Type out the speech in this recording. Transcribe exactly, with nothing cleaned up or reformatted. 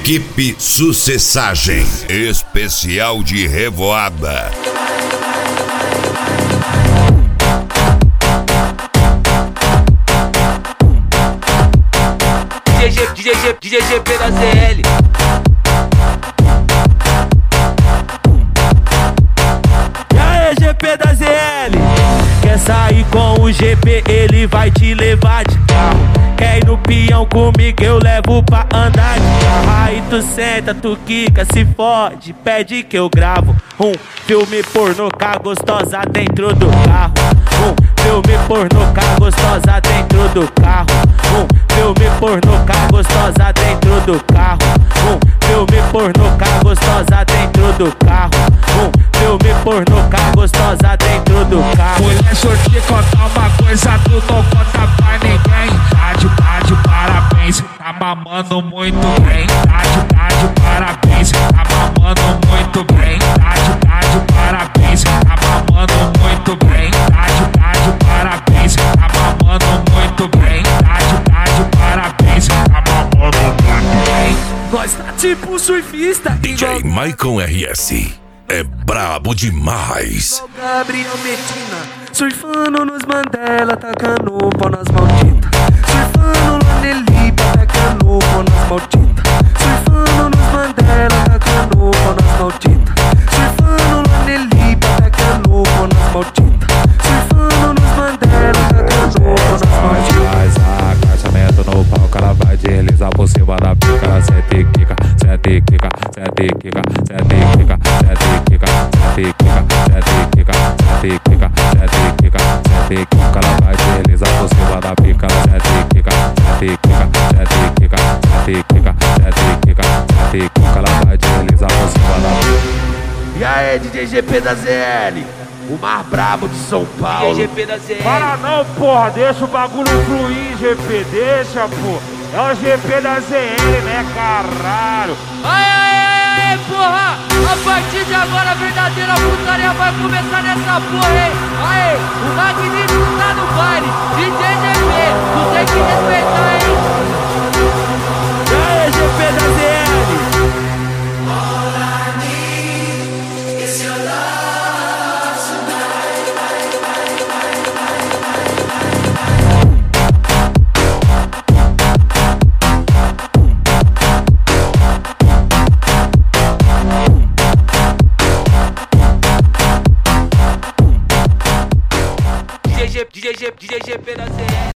Equipe Sucessagem, especial de revoada. D J G, D J G, D J G P da Z L. E aí, G P da Z L? Quer sair com o G P, ele vai te levar de carro. Quer ir no peão comigo, eu levo pra andar de carro. Aí tu senta, tu quica, se fode, pede que eu gravo um filme pornô com a gostosa dentro do carro. Um filme pornô com a gostosa dentro do carro. Um filme pornô com a gostosa dentro do carro. Um filme pornô com a gostosa dentro do carro. Um filme pornô com a gostosa dentro do carro. Mulher, só te contar uma coisa, tu não conta pra ninguém. Tá de, tá de parabéns, tá mamando muito bem. Tá de, tá de parabéns, tá mamando muito bem. Tá de, tá de parabéns, tá mamando muito bem. Tá de, tá de parabéns, tá mamando muito bem. Tá de, tá de parabéns, tá mamando muito bem. Nós tá tipo surfista, D J Maicon R S é brabo demais. Gabriel Medina, surfando nos Mandela, tacando pau nas malditas. Surfando lá Nelipa, tacando pau nas malditas. Surfando nos Mandela, tacando pau nas malditas. Surfando lá Nelipa, tacando pau nas malditas. Surfando nos Mandela, tacando pau nas malditas. Faz agachamento no palco, ela vai deslizar por cima da pica. Sete quica, sete quica, sete quica, sete quica, sete quica, sete quica, sete quica, sete quica, sete quica, sete quica. Ela vai deslizar por cima da pica. Sete quica, sete quica, sete quica, sete quica, sete quica, sete quica. Ela vai deslizar por cima da pica. E aí, D J G P da Z L, o mais brabo de São Paulo. D J G P da Z L. Para não, porra, deixa o bagulho fluir, G P, deixa, pô. É o G P da Z L, né, caralho? Ai, ai, ai, ai, porra! A partir de agora a verdadeira putaria vai começar nessa porra, hein? Aê, o Magnífico tá no baile, D J G P, tu tem que respeitar, hein? E aí, G P da Z L? D J G, D J G, D J G P da Z L.